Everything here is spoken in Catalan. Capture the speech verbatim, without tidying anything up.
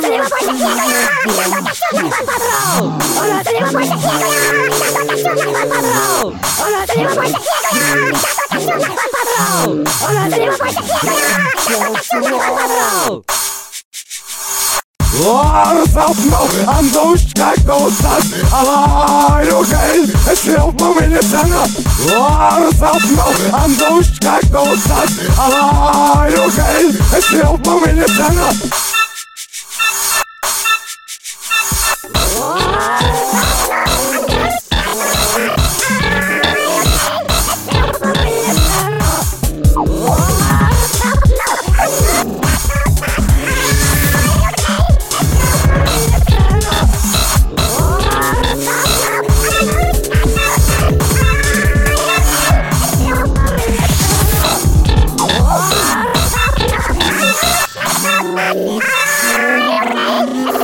tenemos fuerte ciego ya! ¡La dotación del Juan Padrón! ¡Hola, tenemos fuerte ciego ya! ¡La dotación del Juan Padrón! ¡Hola, tenemos fuerte ciego ya! ¡La dotación del Juan Padrón! ¡Hola, tenemos fuerte ciego ya! ¡La dotación del Juan Padrón! I'm so scared to start. I'm okay. It's still moving in the center. I'm so scared to start. I'm okay. It's still moving in the center. Oh,